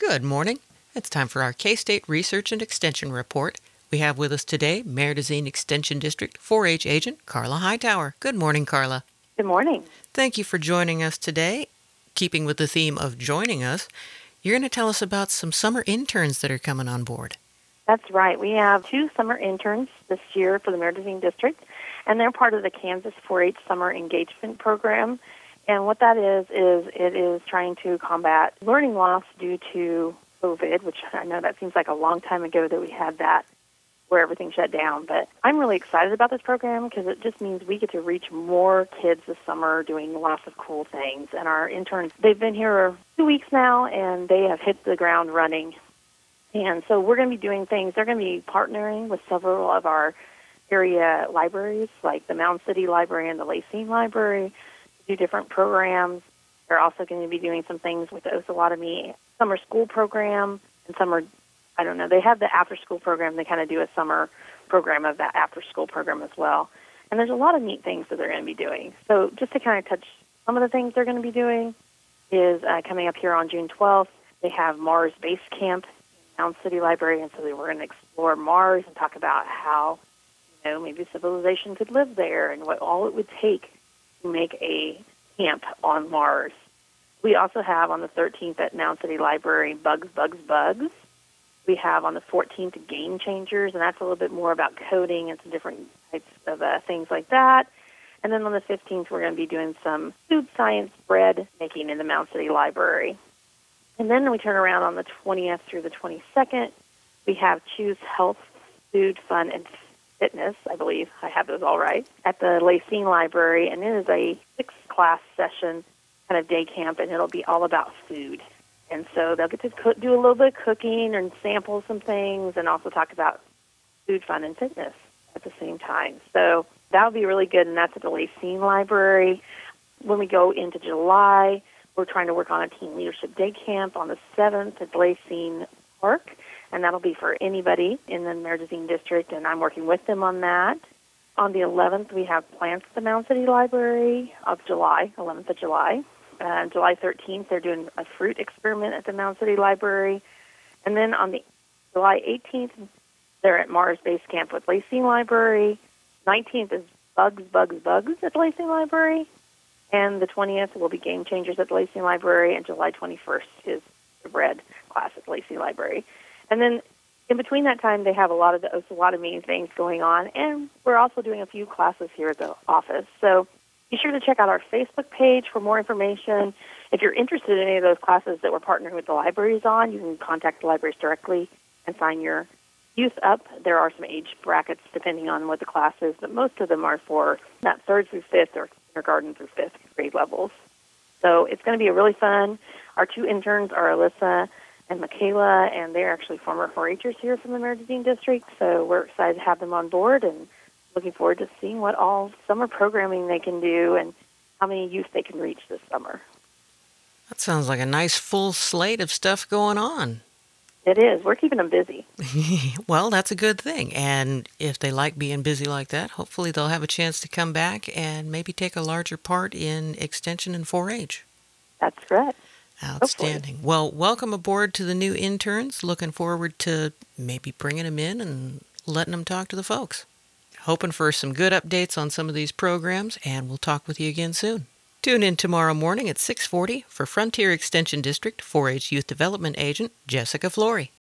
Good morning. It's time for our K-State Research and Extension Report. We have with us today Merdocine Extension District 4-H agent Carla Hightower. Good morning, Carla. Good morning. Thank you for joining us today. Keeping with the theme of joining us, you're going to tell us about some summer interns that are coming on board. That's right. We have 2 summer interns this year for the Merdocine District, and they're part of the Kansas 4-H Summer Engagement Program. And what that is it is trying to combat learning loss due to COVID, which I know that seems like a long time ago that we had that, where everything shut down. But I'm really excited about this program because it just means we get to reach more kids this summer doing lots of cool things. And our interns, they've been here 2 weeks now, and they have hit the ground running. And so we're going to be doing things. They're going to be partnering with several of our area libraries, like the Mound City Library and the Lacine Library, to do different programs. They're also going to be doing some things with the Osawatomie summer school program and summer, I don't know, they have the after-school program. They kind of do a summer program of that after-school program as well. And there's a lot of neat things that they're going to be doing. So just to kind of touch some of the things they're going to be doing is coming up here on June 12th, they have Mars Base Camp in Mound City Library, and so we're going to explore Mars and talk about how, maybe civilization could live there and what all it would take to make a camp on Mars. We also have on the 13th at Mound City Library Bugs, Bugs, Bugs. We have on the 14th Game Changers, and that's a little bit more about coding and some different types of things like that. And then on the 15th, we're going to be doing some food science bread making in the Mound City Library. And then we turn around on the 20th through the 22nd. We have Choose Health, Food, Fun, and Fitness, I believe I have those all right, at the Lacine Library. And it is a 6-class session kind of day camp, and it'll be all about food. And so they'll get to do a little bit of cooking and sample some things and also talk about food, fun, and fitness at the same time. So that'll be really good, and that's at the Lacine Library. When we go into July, we're trying to work on a Teen Leadership Day Camp on the 7th at Lacine Park, and that'll be for anybody in the Merdocine District, and I'm working with them on that. On the 11th, we have Plants at the Mound City Library of July, 11th of July. July 13th, they're doing a fruit experiment at the Mound City Library. And then on the July 18th, they're at Mars Base Camp with Lacine Library. 19th is Bugs, Bugs, Bugs at Lacine Library. And the 20th will be Game Changers at Lacine Library. And July 21st is the bread class at Lacine Library. And then in between that time, they have a lot of the Osawatomie things going on. And we're also doing a few classes here at the office. So be sure to check out our Facebook page for more information. If you're interested in any of those classes that we're partnering with the libraries on, you can contact the libraries directly and sign your youth up. There are some age brackets depending on what the class is, but most of them are for that 3rd through 5th or kindergarten through 5th grade levels. So it's going to be really fun. Our 2 interns are Alyssa and Michaela, and they're actually former 4-Hers here from the Merdocine District, so we're excited to have them on board and looking forward to seeing what all summer programming they can do and how many youth they can reach this summer. That sounds like a nice full slate of stuff going on. It is. We're keeping them busy. Well, that's a good thing. And if they like being busy like that, hopefully they'll have a chance to come back and maybe take a larger part in Extension and 4-H. That's correct. Outstanding. Hopefully. Well, welcome aboard to the new interns. Looking forward to maybe bringing them in and letting them talk to the folks. Hoping for some good updates on some of these programs, and we'll talk with you again soon. Tune in tomorrow morning at 6:40 for Frontier Extension District 4-H Youth Development Agent Jessica Flory.